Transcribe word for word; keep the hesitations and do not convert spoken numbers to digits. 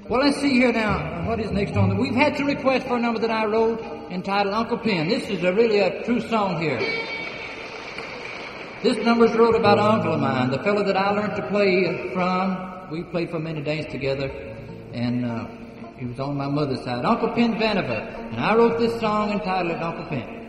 Well, let's see here now. What is next on the... We've had two requests for a number that I wrote entitled Uncle Pen. This is a really a true song here. This number's wrote about an uncle of mine, the fellow that I learned to play from. We played for many days together, and uh, he was on my mother's side, Uncle Pen Vannevar. And I wrote this song entitled Uncle Pen.